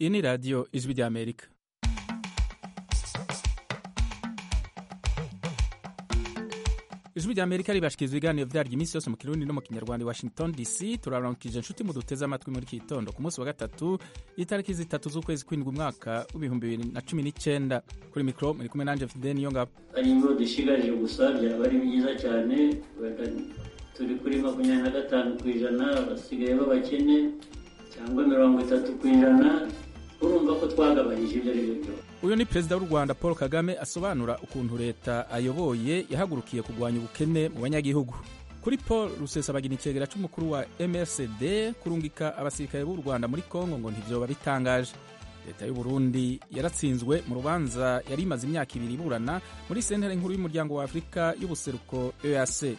Iyi ni radiyo ijwi ry'Amerika. Ijwi ry'Amerika ribashikiriza ibiganiro vyaryo iminsi yose mu Kirundi no mu Kinyarwanda i Washington DC. Turaramukije inshuti muduteze amatwi muri iki gitondo ku munsi wa gatatu itariki 3 z'ukwezi kw'indwi umwaka w'2019. Kuri mikro muri kumwe nanje Fidel Niyongabo. Ariko dushigaje gusa byaba ari byiza cyane, turi kuri 25% basigaye babakene cyangwa 30%, urumva ko twagabanyije ibyo ari byo. Uyu ni Perezida w'u Rwanda Paul Kagame asobanura ukuntu leta ayoboye yahagurukiye kurwanya ubukene mu banyagihugu. Kuri Paul Rusesabagina icegera c'umukuru wa MRCD kurungika abasirikare b'u Rwanda muri Kongo ngo ntivyoba bitangaje. Leta y'u Burundi yaratsinzwe mu rubanza yari imaze imyaka 2 iburana muri sentare nkuru y'umuryango wa Afrika y'ubuseruko EAC.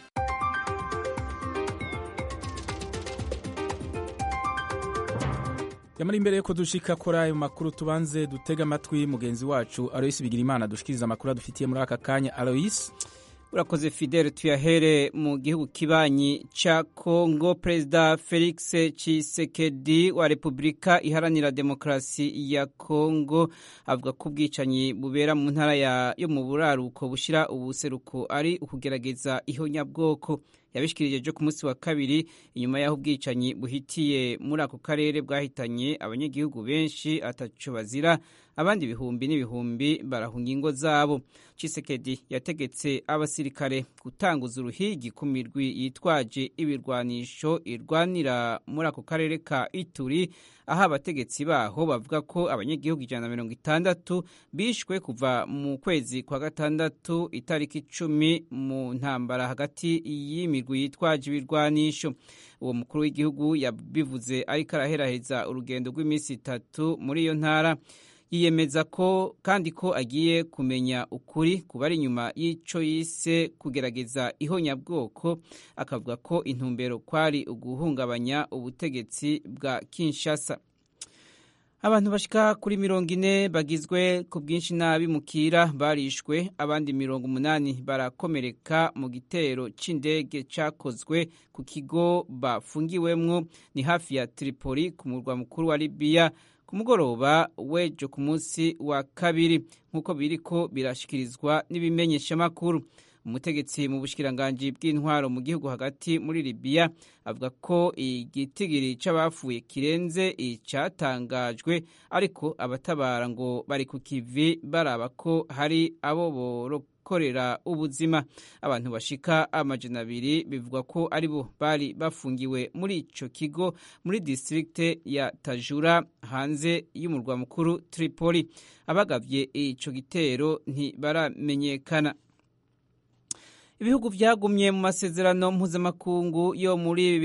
Yamara imbere yuko dushika kora ayo makuru tubanze dutega amatwi mugenzi wacu Alois Bigirimana dushikiriza amakuru adufitiye muri aka kanya. Alois, urakoze Fidel. Tuyahere mu gihugu kibanyi ca Kongo. Perezida Felix Tshisekedi wa Republika Iharanira Demokrasi ya Kongo avuga ko ubwicanyi bubera mu ntara yo mu buraruko bushira ubuseruko ari ukugerageza ihonyabwoko. Yabishikirije jo ku munsi wa kabiri inyuma y'aho ubwicanyi buhitiye muri ako karere bwahitanye abanyagihugu benshi ataco bazira, abandi ibihumbi n'ibihumbi barahunga ingo zabo. Tshisekedi yategetse abasirikare gutanguza uruhigi ku mirwi yitwaje ibirwanisho irwanira muri ako karere ka Ituri, aho abategetsi baho bavuga ko abanyagihugu 160 bishwe kuva mu kwezi kwa gatandatu itariki 10 mu ntambara hagati y'imirwi yitwaje ibirwanisho. Uwo mukuru w'igihugu yabivuze ariko araheraheza urugendo rw'iminsi 3 muri iyo ntara. Yiyemeza ko kandi ko agiye kumenya ukuri kubari inyuma y'ico yise kugerageza ihonyabwoko, akavuga ko intumbero kwari uguhungabanya ubutegetsi bwa Kinshasa. Abantu bashika kuri 40 bagizwe ku bwinshi n'abimukira barishwe, abandi 80 barakomereka mu gitero c'indege cakozwe ku kigo bafungiwemwo ni hafi ya Tripoli ku murwa mukuru wa Libya ku mugoroba wejo ku munsi wa kabiri, nk'uko biriko birashikirizwa n'ibimenyesha makuru. Umutegetsi mu bushikiranganje bw'intwaro mu gihugu hagati muri Libya avuga ko igitigiri c'abafuye kirenze icatangajwe, ariko abatabara ngo bari ku kivi baraba ko hari abo borokorera ubuzima. Abantu bashika 200 bivugwa ko aribo bari bafungiwe muri ico kigo muri district ya Tajura hanze y'umurwa mukuru Tripoli. Abagavye ico gitero ntibaramenyekana. Ibihugu vyagumye mu masezerano mpuzamakungu yo muri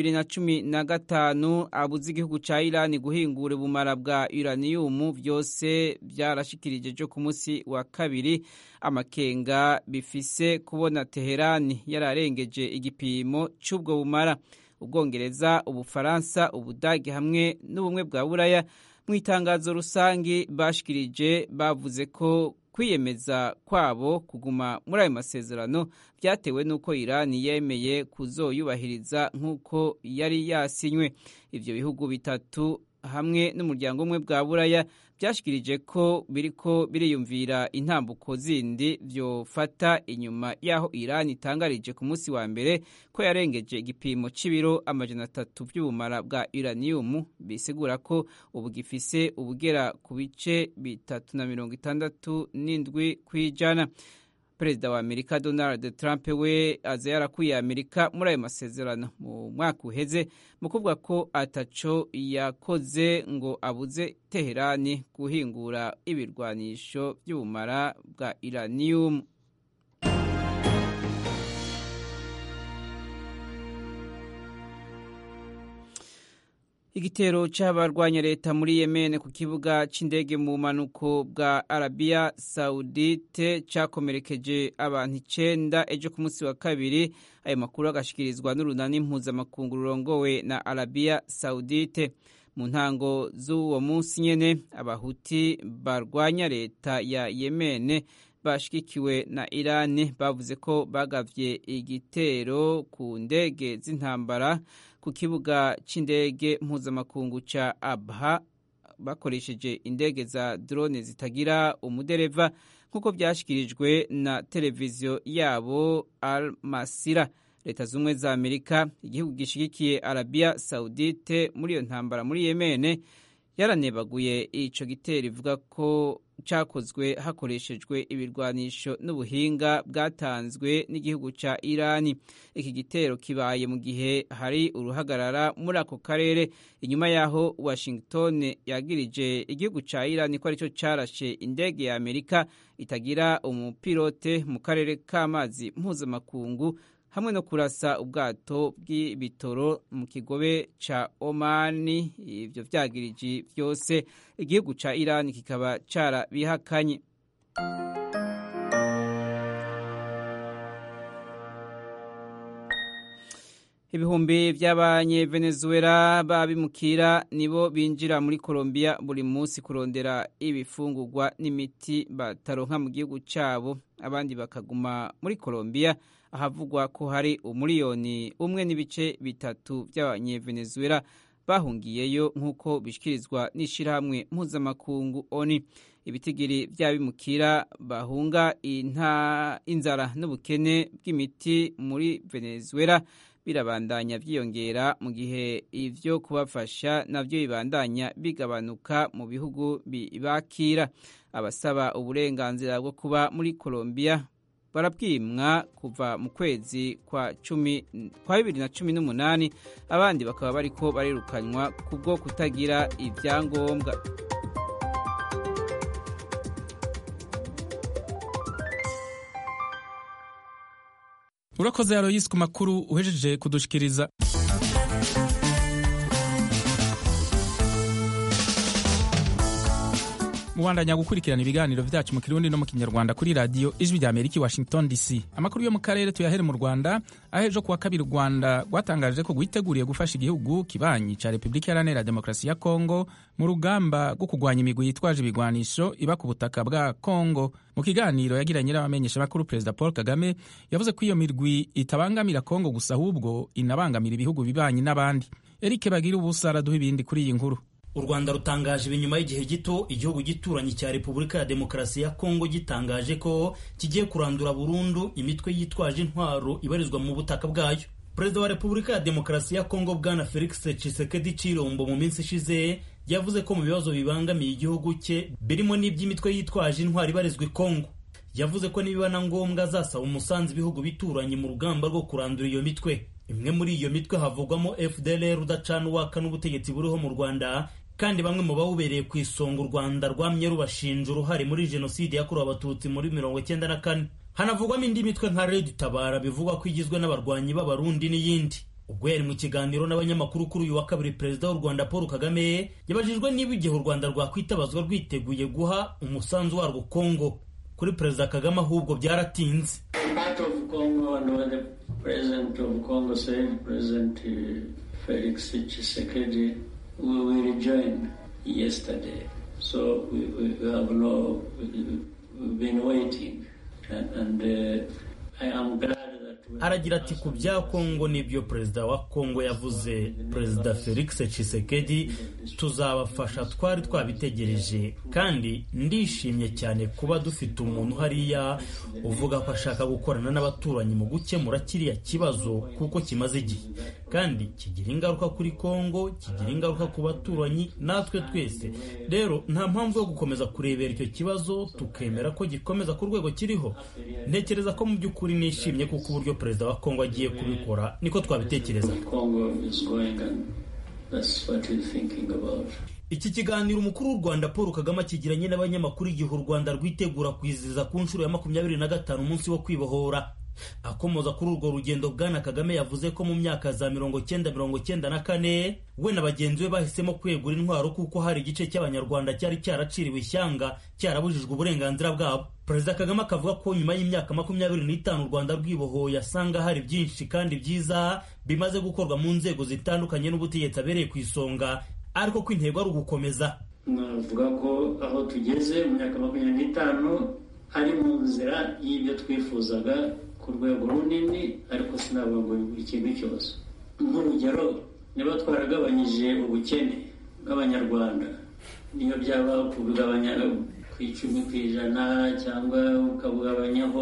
2015 abuze igihugu ca Iran guhingura ubumara bwa uranium vyose vyarashikirije jo ku munsi wa kabiri amakenga bifise kubona Teherani yararengeje igipimo c'ubwo bumara. Ubwongereza, Ubufaransa, Ubudagi hamwe n'ubumwe bwa Buraya mu itangazo rusangi bashikirije bavuze ko kwiyemeza kwabo kuguma muri ayo masezerano vyatewe nuko Iran yemeye kuzoyubahiriza nk'uko yari yasinywe. Ivyo bihugu bitatu hamwe n'umuryango umwe bwa Buraya byashikirije ko biriko biriyumvira intambuko zindi vyofata inyuma yaho Iran itangarije ku munsi wa mbere ko yarengeje igipimo c'ibiro 300 by'ubumara bwa uranium, bisigura ko ubu gifise ubugera ku bice 367 kwijana. Perezida wa Amerika Donald Trump we aza yarakuye Amerika muri ayo masezerano mu mwaka uheze mu kuvuga ko ataco yakoze ngo abuze Teherani guhingura ibirwanisho by'ubumara bwa uranium. Igitero c'abarwanya leta muri Yemen ku kibuga c'indege mu manuko bwa Arabia Saudite cakomerekeje abantu 9 ejo ku munsi wa kabiri. Ayo makuru agashikirizwa n'urunani mpuzamakungu rurongowe na Arabia Saudite. Mu ntango z'uwo munsi nyene abahuti barwanya leta ya Yemen bashigikiwe na Iran bavuze ko bagavye igitero ku ndege z'intambara ku kibuga c'indege mpuzamakungu ca Abha bakoresheje indege za drone zitagira umudereva nk'uko byashyikirijwe na televiziyo yabo Al Masira. Leta z'ubumwe za Amerika, igihugu gishyigikiye Arabia Saudite muri iyo ntambara muri Yemene, yaranebaguye ico gitero ivuga ko cyakozwe hakoreshejwe ibirwanisho n'ubuhinga bwatanzwe n'igihugu ca Irani. Iki gitero kibaye mu gihe hari uruhagarara muri ako karere inyuma yaho Washington yagirije igihugu ca Irani ko arico carashe indege ya Amerika itagira umupilote mu karere k'amazi mpuzamakungu hamwe no kurasa ubwato bw'ibitoro mu kigobe ca Omani. Ivyo vyagiriji vyose igihugu ca Iran kikaba carabihakanye. Ibihumbi by'abanye Venezuela babimukira nibo binjira muri Colombia buri munsi kurondera ibifungurwa n'imiti bataronka mu gihugu cabo, abandi bakaguma muri Colombia ahavugwa ko hari umuliyoni 1.3 by'abanye Venezuela bahungiyeyo nk'uko bishikirizwa n'ishirahamwe mpuzamakungu ONU. Ibitigiri by'abimukira bahunga inzara n'ubukene bw'imiti muri Venezuela birabandanya vyiyongera mu gihe ivyo kubafasha navyo bibandanya bigabanuka mu bihugu bibakira. Abasaba uburenganzira bwo kuba muri Colombia barabwimwa kuva mu kwezi kwa 2018, abandi bakaba bariko barirukanywa kubwo kutagira ivyangombwa. Urakoze Aloysi ku makuru uhejeje kudushikiriza. Mubandanya gukurikirana ibiganiro vyacu mu Kirundi no mu Kinyarwanda kuri radio Ijwi rya Amerika Washington DC. Amakuru yo mu karere tuyahere mu Rwanda, ahejo kuwa kabiri Rwanda rwatangaje ko rwiteguriye gufasha igihugu kibanyi ca Republika Iharanira Demokarasi ya Kongo mu rugamba rwo kugwanya imigwi yitwaje ibigwanisho iba ku butaka bwa Kongo. Mu kiganiro yagiranye n'abamenyesha makuru, Perezida Paul Kagame yavuze ko iyo mirwi itabangamira Kongo gusa ahubwo inabangamira ibihugu bibanyi n'abandi. Eric Bagira ubusa araduha ibindi kuri iyi nkuru. U Rwanda rutangaje ibinyuma y'igihe gito igihugu gituranye cya Repubulika ya Demokarasi ya Kongo gitangaje ko kigiye kurandura burundu imitwe yitwaje intwaro ibarizwa mu butaka bwayo. Perezida wa Repubulika ya Demokarasi ya Kongo Bwana Felix Tshisekedi Tshilombo mu minsi ishize yavuze ko mu bibazo bibangamiye igihugu cye birimo n'iby'imitwe yitwaje intwaro ibarizwa i Kongo. Yavuze ko nibiba na ngombwa azasaba umusanzu ibihugu bituranye mu rugamba rwo kurandura iyo mitwe. Imwe muri iyo mitwe havugwamo FDLR udacana uwaka n'ubutegetsi buriho mu Rwanda, kandi bamwe mu bawubereye ku isonga u Rwanda rwamye rubashinja uruhare muri jenoside yakorewe abatutsi muri 1994. Hanavugwamo indi mitwe nka Red Tabara bivugwa ko igizwe n'abarwanyi b'abarundi n'iyindi. Ubwo yari mu kiganiro n'abanyamakuru kuri uyu wa kabiri, Perezida w'u Rwanda Paul Kagame yabajijwe niba igihe u Rwanda rwakwitabazwa rwiteguye guha umusanzu warwo Kongo. Kuri Perezida Kagame ahubwo byaratinze. President of Congo said, President Felix Tshisekedi, we will rejoin yesterday. So we have no, we've been waiting. And I am glad that aragira ati ku bya Kongo nibyo Perezida wa Kongo yavuze, Perezida Felix Tshisekedi, tuzabafasha, twari twabitegereje, kandi ndishimye cyane kuba dufite umuntu hariya uvuga ko ashaka gukorana n'abaturanyi mu gukemura kiriya kibazo kuko kimaze igihe, kandi kigira ingaruka kuri Kongo, kigira ingaruka ku baturanyi natwe twese. Rero nta mpamvu yo gukomeza kurebera icyo kibazo tukemera ko gikomeza ku rwego kiriho. Ntekereza ko mu by'ukuri nishimye kuko uburyo Perezida wa Kongo agiye kubikora niko twabitekereza. Iki kiganiro umukuru w'u Rwanda Paul Kagame akigiranye n'abanyamakuru igihe u Rwanda rwitegura kwizihiza ku nshuro ya 25 umunsi wo kwibohora. Akomoza kuri urwo rugendo, Bwana Kagame yavuze ko mu myaka za 1994 we na bagenzi be bahisemo kwegura intwaro kuko hari igice cy'abanyarwanda cyari cyaraciriwe ishyanga, cyarabujijwe uburenganzira bwabo. Perezida Kagame akavuga ko nyuma y'imyaka 25 u Rwanda rwibohoye asanga hari byinshi kandi byiza bimaze gukorwa mu nzego zitandukanye n'ubutegetsi abereye ku isonga, ariko ko intego ari ugukomeza. Navuga ko aho tugeze mu myaka 25 ari mu nzira y'ibyo twifuzaga ku rwego runini, ariko sinavuga ngo ikintu cyose. Nk'urugero, niba twaragabanyije ubukene bw'abanyarwanda niyo byaba kubigabanya ku 10% cyangwa ukabugabanyaho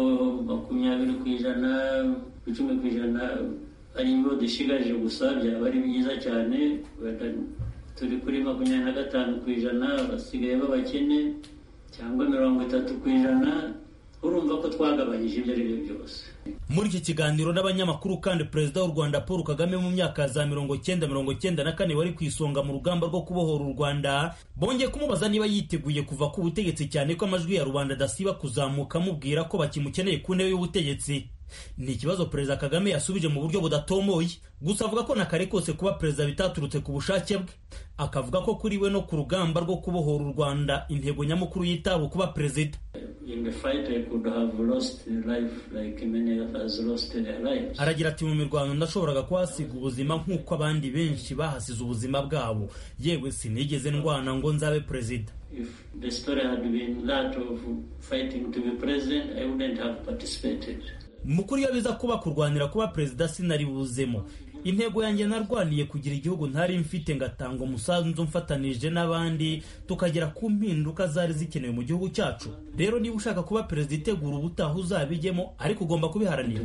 20%, ku 10% ari ngo dushigaje gusa byaba ari byiza cyane. Turi kuri 25%, basigaye b'abakene cyangwa 30%, urumva ko twagabanyije ibyo ari byo byose. Muri iki kiganiro n'abanyamakuru kandi Perezida w'u Rwanda Paul Kagame mu myaka za 1994 wari ku isonga mu rugamba rwo kubohora u Rwanda, bongeye kumubaza niba yiteguye kuva ku butegetsi, cyane ko amajwi ya rubanda adasiba kuzamuka amubwira ko bakimukeneye ku ntebe y'ubutegetsi. Ni ikibazo Perezida Kagame yasubije mu buryo budatomoye, gusa avuga ko na kare kose kuba perezida bitaturutse ku bushake bwe. Akavuga ko kuri we no ku rugamba rwo kubohora u Rwanda intego nyamukuru yitabo kuba perezida. Aragira ati mu mirwano ndashoboraga kuhasiga ubuzima nk'uko abandi benshi bahasize ubuzima bwabo, yewe sinigeze ndwana ngo nzabe perezida. If the story had been that of fighting to be president, I wouldn't have participated. Mukuru yabiza kuba kurwanira kuba perezida sinari buzemo. Intego yanjye narwaniye kugira igihugu ntari mfite ngatanga umusanzu mfatanije n'abandi tukagera ku mpinduka zari zikenewe mu gihugu cyacu. Rero niba ushaka kuba perezida itegura ubutaha uzabijyemo, ariko ugomba kubiharanira.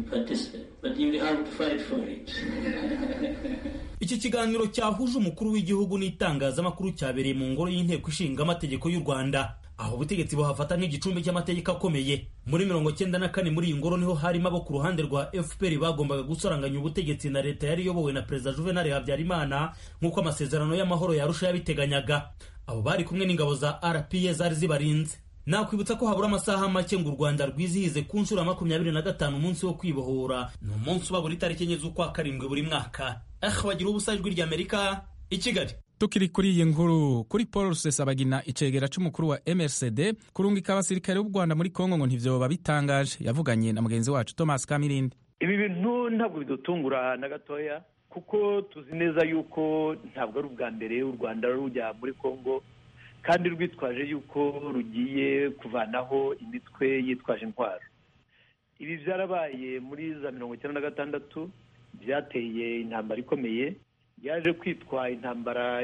Iki kiganiro cyahuje umukuru w'igihugu n'itangazamakuru cyabereye mu ngoro y'inteko ishinga amategeko y'u Rwanda, aho ubutegetsi buhafata nk'igicumbi cy'amategeko akomeye. Muri 1994 muri iyi ngoro niho harimo abo ku ruhande rwa FPR bagombaga gusaranganya ubutegetsi na leta yari iyobowe na Perezida Juvenal Habyarimana nk'uko amasezerano y'amahoro yarusha yabiteganyaga. Abo bari kumwe n'ingabo za RPA zari zibarinze. Nakwibutsa ko habura amasaha make ngo u Rwanda rwizihize ku nshuro ya 25 umunsi wo kwibohora. Ni umunsi uba buri tariki enye z'ukwa karindwi buri mwaka. Bagira ubusa ijwi ry'Amerika i Kigali. Tukiri kuri iyi nkuru, kuri Paul Rusesabagina icegera c'umukuru wa MRCD kurungika abasirikare b'u Rwanda muri Kongo ngo ntivyoba bitangaje. Yavuganye na mugenzi wacu Thomas Kamirindi. Ibi bintu ntabwo bidutungura na gatoya, kuko tuzi neza yuko ntabwo ari ubwa mbere u Rwanda rujya muri Kongo kandi rwitwaje yuko rugiye kuvanaho imitwe yitwaje intwaro. Ibi byarabaye muri za 1996, byateye intambara ikomeye yaje kwitwa intambara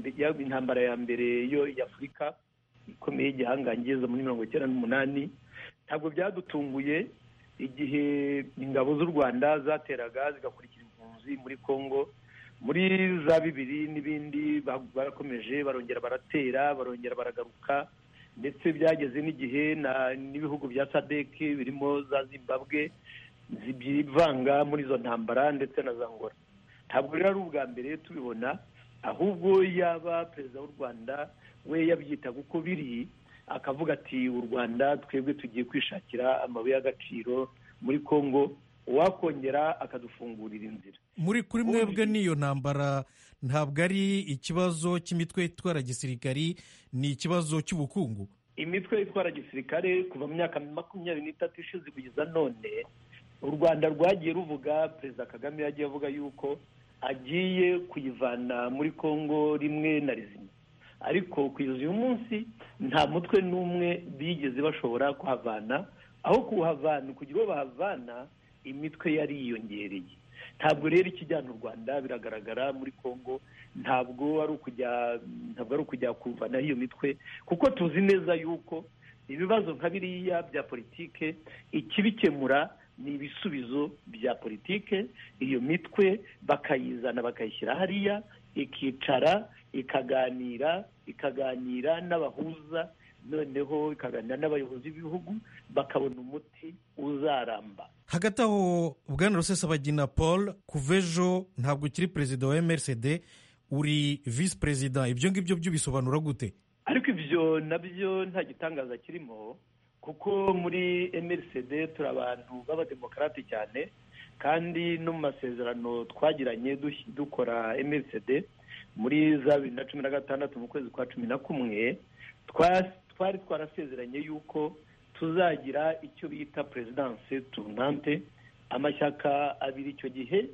ya mbere yo y'Afurika ikomeye igihangangiza muri 1998. Ntabwo byadutunguye igihe ingabo z'u Rwanda zateraga zigakurikira impunzi muri Kongo. Muri za 2000 n'ibindi barakomeje barongera baratera barongera baragaruka, ndetse byageze n'igihe n'ibihugu bya SADC birimo za Zimbabwe zibivanga muri zo ntambara ndetse na Angola. Ntabwo rero ari ubwa mbere tubibona, ahubwo yaba perezida w'u Rwanda we yabyitaga uko biri, akavuga ati u Rwanda twebwe tugiye kwishakira amabuye y'agaciro muri Kongo, wakongera akadufungurira inzira. Muri kuri mwebwe niyo ntambara ntabwo ari ikibazo cy'imitwe itwara gisirikari, ni ikibazo cy'ubukungu. Imitwe itwara gisirikare kuva mu myaka 23 ishize kugeza none, u Rwanda rwagiye ruvuga, Perezida Kagame yagiye avuga yuko agiye kuyivana muri Kongo rimwe na rizima, ariko kugeza uyu munsi nta mutwe n'umwe bigeze bashobora kuhavana. Aho kuhavana kugira ngo bahavana, imitwe yari yiyongereye. Ntabwo rero ikijyana u Rwanda biragaragara muri Kongo, ntabwo ari ukujya kuvana iyo mitwe, kuko tuzi neza yuko ibibazo nka biriya bya politike ikibikemura ni ibisubizo bya politike. Iyo mitwe bakayizana bakayishyira hariya, ikicara ikaganira n'abahuza, noneho ikaganira n'abayobozi b'ibihugu, bakabona umuti uzaramba. Hagati aho Bwana Rusesabagina Paul, kuva ejo ntabwo ukiri perezida wa MRCD, uri visi perezida. Ibyo ngibyo byo bisobanura gute? Ariko ibyo nabyo nta gitangaza kirimo, kuko muri MRCD turi abantu b'abademokarate cyane, kandi no mu masezerano twagiranye dukora MRCD muri za 2016 mu kwezi kwa 11 twari twarasezeranye yuko tuzagira icyo bita presidence tournante. Amashyaka abiri icyo gihe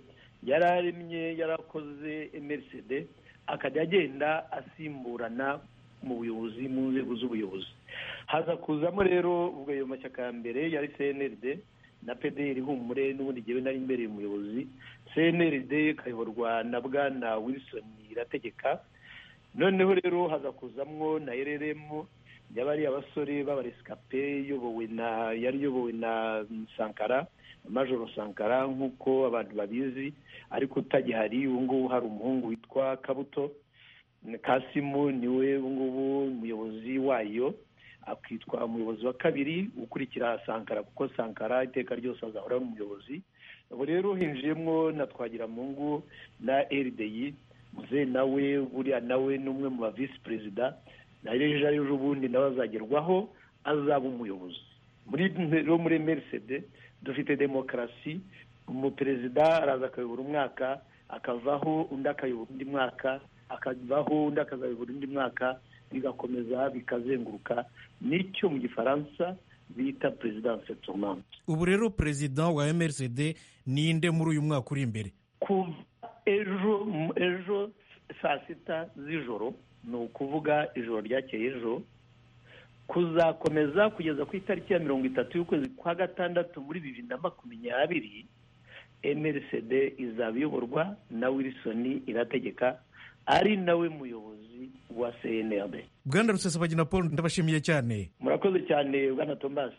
yarakoze MRCD, akajya agenda asimburana mu buyobozi, mu nzego z'ubuyobozi. Haza kuzamo rero ubwo ayo mashyaka ya mbere yari CNRD na PDR Humure, n'ubundi jyewe nari imbere umuyobozi. CNRD kayoborwa na Bwana Wilson Irategeka, noneho rero haza kuzamwo na RRM y'abari abasore b'abarescape yari yobowe na Sankara, Majoro Sankara nk'uko abantu babizi, ariko utagihari ubu ngubu hari umuhungu witwa Kabuto Kasimu, niwe ubu ngubu umuyobozi wayo, akitwa umuyobozi wa kabiri ukurikira Sankara, kuko Sankara iteka ryose azahora ari umuyobozi. Ubu rero hinjiyemo na Twagiramungu na RDI, muze nawe buriya nawe n'umwe mu ba vice president, na ejo bundi nawe azagerwaho azaba umuyobozi. Muri MRCD dufite demokarasi, umuperezida araza akayobora umwaka, akavaho undi akayobora undi mwaka, akavaho undi akazayobora undi mwaka, bigakomeza bikazenguruka, nicyo mu gifaransa bita presidence tournante. Ubu rero perezida wa MRCD ninde muri uyu mwaka uri imbere? Kuva ejo saa 6 z'ijoro, ni ukuvuga ijoro ryakeye ejo, kuzakomeza kugeza ku itariki ya 30 y'ukwezi kwa gatandatu muri 2020, MRCD izaba iyoborwa na Wilson Irategeka, ari nawe muyobozi wa CNRD. Bwana Rusesabagina Paul, ndabashimiye cyane. Murakoze cyane Bwana Thomas.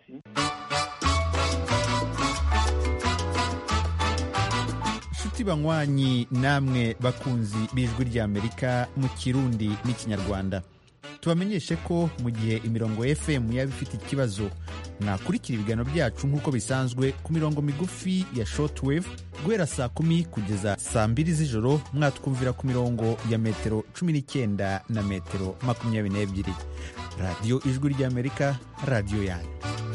Nshuti banywanyi namwe bakunzi b'Ijwi ry'Amerika mu Kirundi n'Ikinyarwanda, tubamenyeshe ko mu gihe imirongo FM yaba ifite ikibazo, mwakurikira ibiganiro byacu nk'uko bisanzwe ku mirongo migufi ya shortwave guhera saa 10 kugeza saa 2 z'ijoro. Mwatwumvira ku mirongo ya metero 19 na metero 22. Radio Ijwi ry'Amerika, radio yanyu.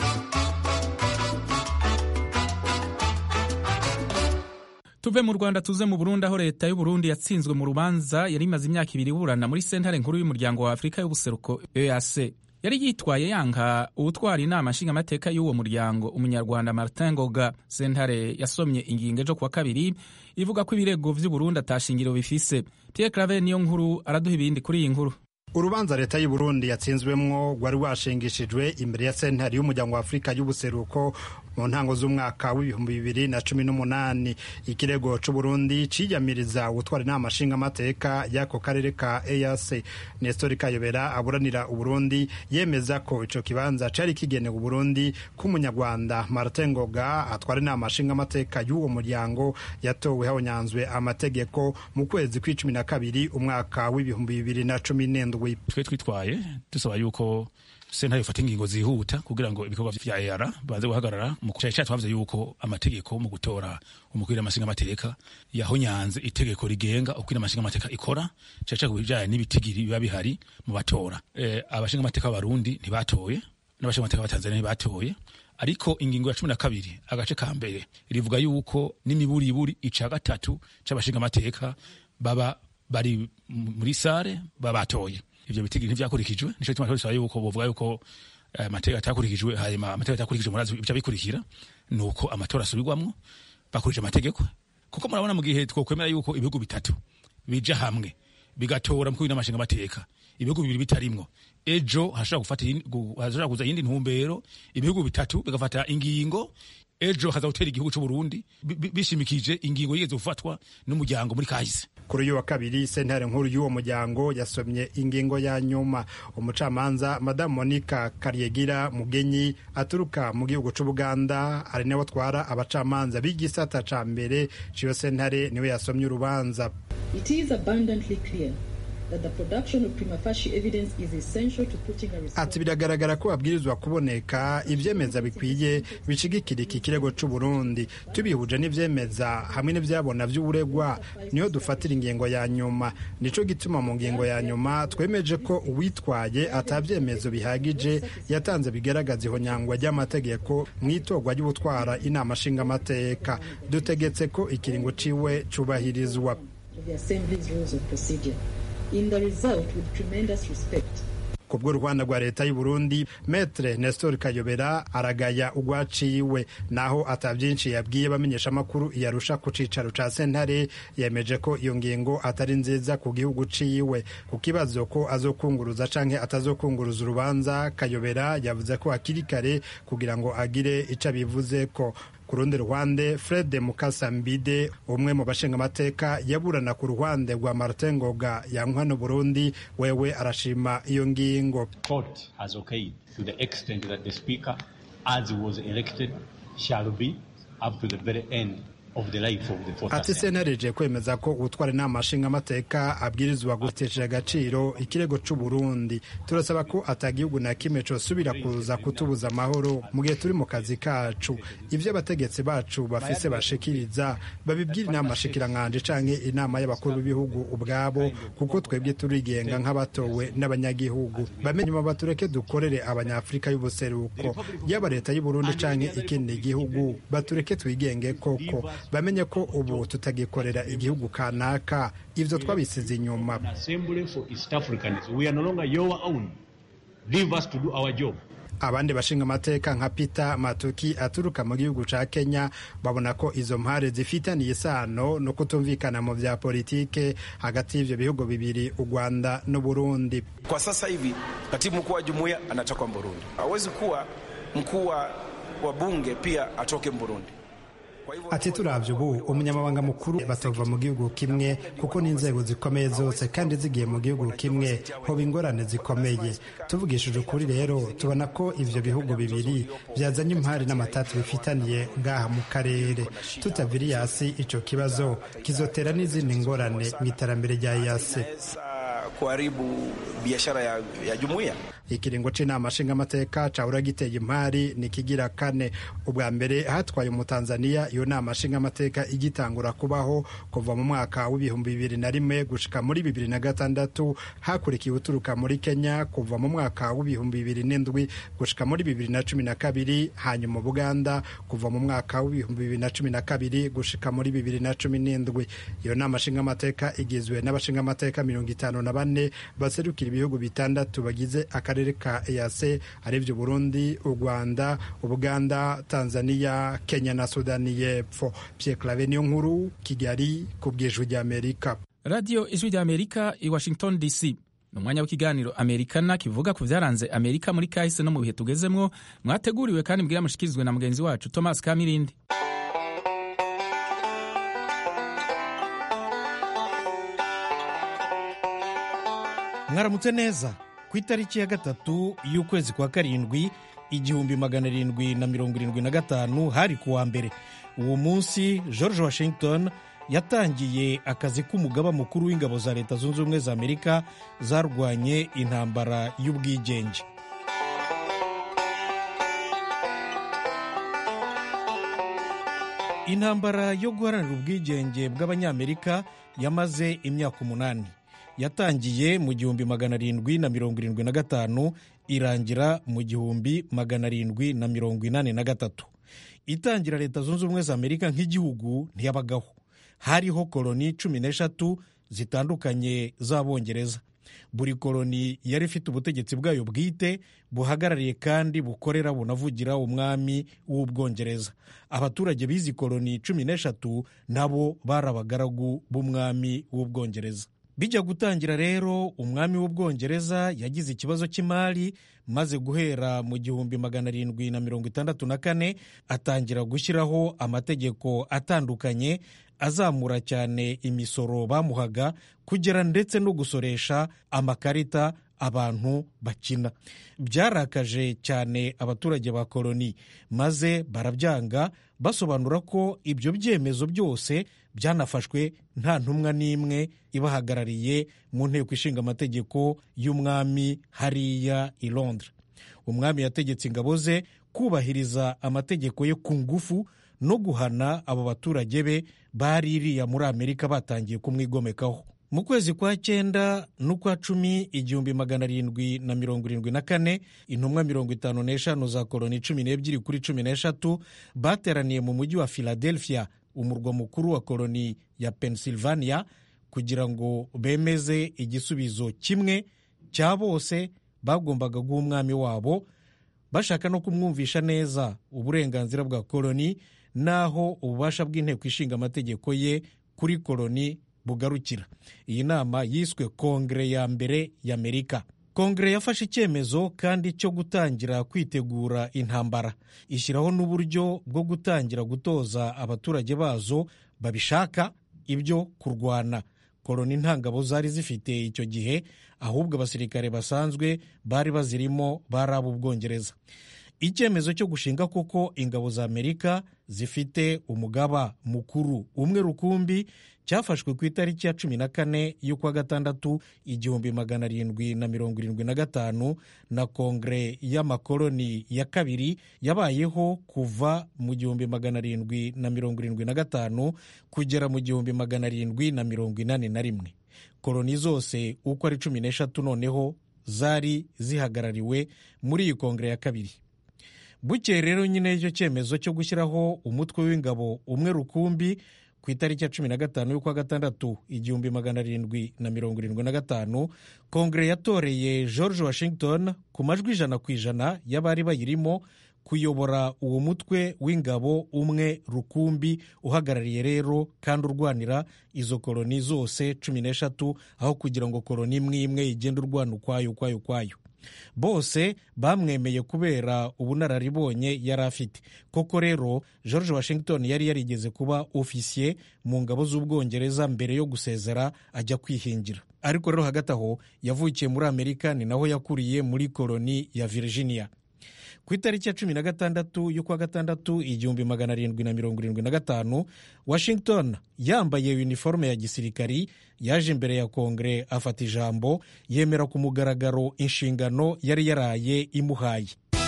Tuve mu Rwanda tuze mu Burundi, aho leta y'u Burundi yatsinzwe mu rubanza yari imaze imyaka 2 iburana muri sentare nkuru y'umuryango wa Afurika y'ubuseruko EAC. Yari yitwaye yanka ubutwara inama nshingamateka y'uwo muryango, umunyarwanda Martin Ngoga. Sentare yasomye ingingo ejo kuwa kabiri ivuga ko ibirego vy'u Burundi atashingiro bifise. Pierre Claver niyo nkuru araduha ibindi kuri iyi nkuru. Urubanza leta y'u Burundi yatsinzwemwo rwari washingishijwe imbere ya sentare y'umuryango wa Afurika y'ubuseruko mu ntango z'umwaka w'2018. Ikirego c'u Burundi ciyamiriza gutwara inama nshingamateka y'ako karere ka EAC. Nestor Kayobera aburanira u Burundi yemeza ko ico kibanza cari kigenewe u Burundi k'umunyarwanda Martin Ngoga atwara inama nshingamateka y'uwo muryango yatowe habonyanzwe amategeko mu kwezi kwa12 umwaka w'2017. Twe twitwaye dusaba yuko sentare ifata ingingo zihuta kugira ngo ibikorwa vya EAR baze guhagarara mu cyaha twavuze yuko amategeko mu gutora umukwira amashinga amateka yahonyanze itegeko rigenga ukwira amashinga amateka ikora cyaca kubijanye n'ibitigiri biba bihari mu batora. Abashinga amateka b'Abarundi ntibatoye n'abashinga amateka b'Abatanzania ntibatoye, ariko ingingo ya 12 agace ka mbere rivuga yuko n'imiburiburi ica gatatu c'abashinga amateka baba bari muri sare babatoye. Ivyo bitigiri ntivyakurikijwe, nico gituma twasaba yuko bovuga yuko amategeko atakurikijwe, hanyuma amategeko atakurikijwe murazi ibyo bikurikira nuko amatora asubirwamwo bakurije amategeko. Kuko murabona mu gihe twokwemera yuko ibihugu bitatu bija hamwe bigatora mu n'amashinga amateka, ibihugu bibiri bitarimwo, ejo hashobora kuza yindi ntumbero, ibihugu bitatu bigafata ingingo, ejo haza gutera igihugu c'u Burundi bishimikije ingingo yigeze gufatwa n'umuryango muri kahise. Kuri uyu wa kabiri sentare nkuru y'uwo muryango yasomye ingingo ya nyuma. Umucamanza Madame Monica Karyegira Mugenyi aturuka mu gihugu c'u Buganda, ari nawe atwara abacamanza b'igisata ca mbere ciyo sentare, niwe yasomye urubanza. It is abundantly clear that the production of prima facie evidence is essential to putting a response. Ati biragaragara ko babwirizwa kuboneka ivyemeza bikwiye bishigikira iki kirego c'u Burundi. Tubihuje n'ivyemeza hamwe n'ivyabona vy'uburegwa niyo dufatira ingingo ya nyuma. Nico gituma mu ngingo ya nyuma twemeje ko uwitwaye atavyemezo bihagije yatanze bigaragaza ihonyangwa ry'amategeko mw'itorwa ry'ubutwara inama nshinga amateka. Dutegetse ko ikiringo ciwe cubahirizwa. The Assembly's rules of procedure. In the result, with tremendous respect. Kubwo Rwanda rwa leta y'u Burundi, Maître Nestor Kayobera aragaya ugwaciwe, naho atavyinshi yabwiye bamenyesha makuru yarusha ku cicaro ca sentare. Yemeje ko iyo ngingo atari nziza ku gihugu ciwe. Ku kibazo ko azokunguruza canke atazokunguruza urubanza, Kayobera yavuze ko akiri kare kugira ngo agire ico bivuze ko. ku rundi ruhande Fred Mukasambide umwe mu bashingamateka yaburana ku ruhande rwa Martin Ngoga yankwa no Burundi wewe arashima iyo ngingo. Court has okayed to the extent that the speaker as was elected shall be up to the very end of the life of the fourth. Ati senareje kwemeza ko utwara inama nshingamateka abwirizwa gutesha agaciro ikirego c'u Burundi. Turasaba ko atagihugu na kimwe cosubira kuza kutubuza amahoro mu gihe turi mu kazi kacu. Ivyo abategetsi bacu bafise bashikiriza babibwira inama shikirankanje canke inama y'abakuru b'ibihugu ubwabo, kuko twebwe turigenga nk'abatowe n'abanyagihugu. Bamenye batureke dukorere abanyafrika y'ubuseruko, yaba leta y'u Burundi canke ikindi gihugu, batureke twigenge koko. Bamenye ko ubu tutagikorera igihugu kanaka, ivyo twabisize inyuma. Abandi bashinga amateka nka Peter Matuki aturuka mu gihugu ca Kenya babona ko izo mpare zifitaniye isano no kutumvikana mu vya politike hagati y'ivyo bihugu bibiri, u Rwanda no Burundi. Kwa sasa hivi katibu mkuu wa jumuiya anatoka Burundi, hawezi kuwa mkuu wa bunge pia atoke Burundi. Ati turavye ubu umunyamabanga mukuru batova mu gihugu kimwe, kuko n'inzego zikomeye zose kandi zigiye mu gihugu kimwe hoba ingorane zikomeye. Tuvugishije ukuri rero tubona ko ivyo bihugu bibiri byazanye impari n'amatati bifitaniye ngaha mu karere. Tutaviri yasi ico kibazo kizotera n'izindi ngorane mu iterambere rya yase. Kuharibu biashara ya jumuiya. Ikiringo c'inama nshingamateka cahora giteye impari ni kigira kane. Ubwa mbere hatwaye mu Tanzania iyo nama nshingamateka igitangura kubaho kuva mu mwaka w'ibihumbi 2001 gushika muri 2006, hakurikiye uturuka muri Kenya kuva mu mwaka w'ibihumbi 2007 gushika muri 2012, hanyuma Buganda kuva mu mwaka w'ibihumbi 2012 gushika muri 2017. Iyo nama nshingamateka igizwe n'abashingamateka 54 baserukira ibihugu bitandatu bagize akarere ka EAC, arivyo Burundi, u Rwanda, Uganda, Tanzania, Kenya na Sudani y'Epfo. Pierre Claver Niyonkuru, Kigali, ku bw'Ijwi ry'Amerika. Radio Ijwi ry'Amerika i Washington DC. Ni umwanya w'ikiganiro Amerikana kivuga ku vyaranze Amerika muri kahise no mu bihe tugezemwo, mwateguriwe kandi mbwira mushikirizwe na mugenzi wacu Thomas Kamirindi. Mwaramutse neza. Ku itariki ya 3 y'ukwezi kwa karindwi 1775 hari kuwa mbere. Uwo munsi George Washington yatangiye akazi k'umugaba mukuru w'ingabo za Leta Zunze Ubumwe za Amerika zarwanye intambara y'ubwigenge. Intambara yo guharanira ubwigenge bw'abanyamerika yamaze imyaka 8. Yatangiye mu 1775 irangira mu 1783. Itangira Leta Zunze Ubumwe za Amerika nk'igihugu ntiyabagaho. Hariho koloni 13 zitandukanye z'Abongereza. Buri koloni yari ifite ubutegetsi bwayo bwite buhagarariye kandi bukorera bunavugira umwami w'Ubwongereza. Abaturage b'izi koloni 13 nabo barabagaragu b'umwami w'Ubwongereza. Bijya gutangira rero umwami w'Ubwongereza yagize ikibazo cy'imari, maze guhera mu 1764 atangira gushyiraho amategeko atandukanye azamura cyane imisoro bamuhaga, kugera ndetse no gusoresha amakarita abantu bakina. Byarakaje cyane abaturage ba koloni, maze barabyanga basobanura ko ibyo byemezo byose byanafashwe nta ntumwa n'imwe ibahagarariye mu nteko ishinga amategeko y'umwami hariya i Londres. Umwami yategetse ingabo ze kubahiriza amategeko ye ku ngufu no guhana abo baturage be baririya muri Amerika batangiye kumwigomekaho. Mu kwezi kwa 9 n'ukwa 10 1774 intumwa 55 za koloni 12 kuri 13 bateraniye mu mujyi wa Philadelphia, umurwa mukuru wa koloni ya Pennsylvania, kugira ngo bemeze igisubizo kimwe cya bose bagombaga guha umwami wabo, bashaka no kumwumvisha neza uburenganzira bwa koloni naho ububasha bw'inteko ishinga amategeko ye kuri koloni bugarukira. Iyi nama yiswe Kongere ya mbere y'Amerika. kongere yafashe icyemezo kandi cyo gutangira kwitegura intambara, ishyiraho n'uburyo bwo gutangira gutoza abaturage bazo babishaka ibyo kurwana. Koloni nta ngabo zari zifite icyo gihe, ahubwo abasirikare basanzwe bari bazirimo bari ab'Ubwongereza. Icyemezo cyo gushinga koko ingabo za Amerika zifite umugaba mukuru umwe rukumbi cyafashwe ku itariki ya 14 y'ukwa gatandatu 1775 na kongere y'amakoloni ya kabiri yabayeho kuva mu 1775 kugera mu 1781. Koloni zose uko ari 13 noneho zari zihagarariwe muri iyi kongere ya kabiri. Bukeye rero nyine icyo cyemezo cyo gushyiraho umutwe w'ingabo umwe rukumbi ku itariki ya 15 y'ukwa gatandatu 1775, kongere yatoreye George Washington ku majwi 100% y'abari bayirimo kuyobora uwo mutwe w'ingabo umwe rukumbi, uhagarariye rero kandi urwanira izo koloni zose 13, aho kugira ngo koloni imwe imwe igende urwana ukwayo. Bose bamwemeye kubera ubunararibonye yari afite. Koko rero George Washington yari yarigeze kuba ofisiye mu ngabo z'Ubwongereza mbere yo gusezera ajya kwihingira. Ariko rero hagati aho yavukiye muri Amerika, ni naho yakuriye muri koloni ya Virginia. Ku itariki ya 16 y'ukwa gatandatu 1775, Washington yambaye uniforme ya gisirikari yaje imbere ya kongere, afata ijambo, yemera ku mugaragaro inshingano yari yaraye imuhaye.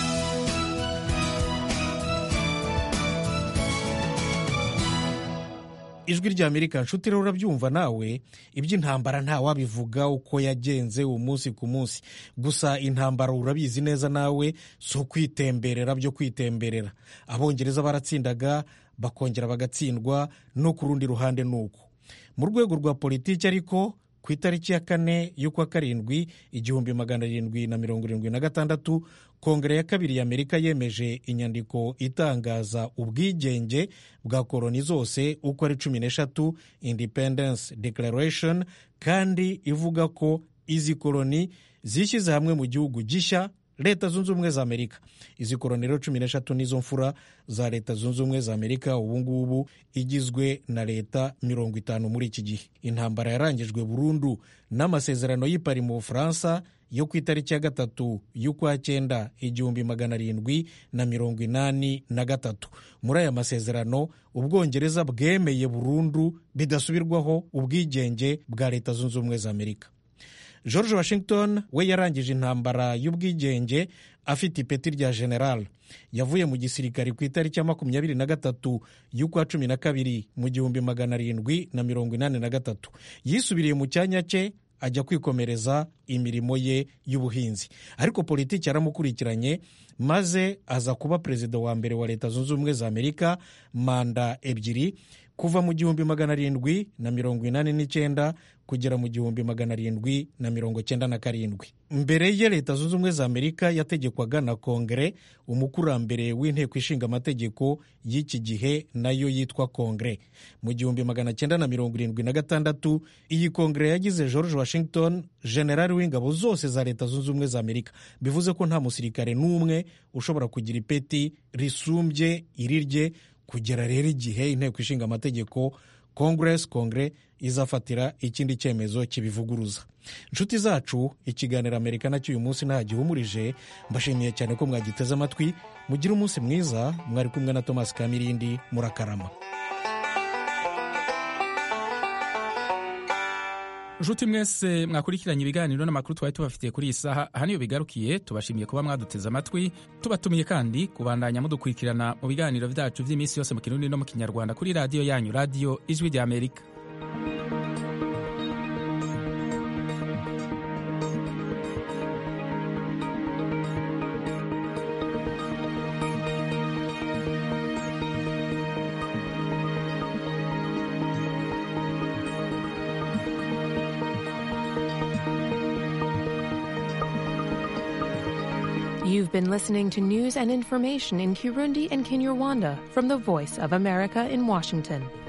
Ijwi rya Amerika, nshuti rero urabyumva nawe, iby'intambara nta wabivuga uko yagenze umunsi ku munsi. Gusa intambara urabizi neza nawe, so kwitemberera byo kwitemberera. Abongereza baratsindaga bakongera bagatsindwa, no ku rundi ruhande nuko. Mu rwego rwa politiki ariko ku itariki ya 4 y'ukwa karindwi 1776, kongere ya kabiri ya Amerika yemeje inyandiko itangaza ubwigenge bwa koloni zose uko ari 13, Independence Declaration, kandi ivuga ko izi koloni zishyize hamwe mu gihugu gishya, Leta Zunze Ubumwe za Amerika. Izi koloni rero 13 nizo mfura za Leta Zunze Ubumwe za Amerika, ubu ngubu igizwe na leta 50 muri iki gihe. Intambara yarangijwe burundu n'amasezerano y'i Paris mu Bufaransa yo ku itariki ya 3 y'ukwa 9 1783. Muri aya masezerano Ubwongereza bwemeye burundu bidasubirwaho ubwigenge bwa Leta Zunze Ubumwe za Amerika. George Washington we yarangije intambara y'ubwigenge afite ipeti rya general. Yavuye mu gisirikari ku itariki ya 23 y'ukwa 12 mu 1783. Yisubiriye mu cyanya cye ajya kwikomereza imirimo ye y'ubuhinzi, ariko politiki yaramukurikiranye maze aza kuba perezida wa mbere wa Leta Zunze Ubumwe za Amerika manda 2 kuva mu 1789 kugera mu 1797. Mbere ye Leta Zunze Ubumwe za Amerika yategekwaga na kongere, umukurambere w'inteko ishinga amategeko y'iki gihe nayo yitwa kongere. Mu 1976 iyi kongere yagize George Washington generali w'ingabo zose za Leta Zunze Ubumwe za Amerika. Bivuze ko nta musirikare n'umwe ushobora kugira ipeti risumbye irirye, kugera rero igihe inteko ishinga amategeko kongere izafatira ikindi cyemezo kibivuguruza. Nshuti zacu, ikiganiro Amerika nacyo uyu munsi nta gihumurije. Mbashimiye cyane ko mwagiteze amatwi. Mugire umunsi mwiza. Mwari kumwe na Thomas Kamirindi. Murakarama. Nshuti mwese mwakurikiranye ibiganiro n'amakuru twari tubafitiye kuri iyi saha, aha niyo bigarukiye. Tubashimiye kuba mwaduteze amatwi, tubatumiye kandi kubandanya mudukurikirana mu biganiro byacu by'iminsi yose mu Kirundi no mu Kinyarwanda kuri radiyo yanyu, radiyo Ijwi rya Amerika. You've been listening to news and information in Kirundi and Kinyarwanda from the Voice of America in Washington.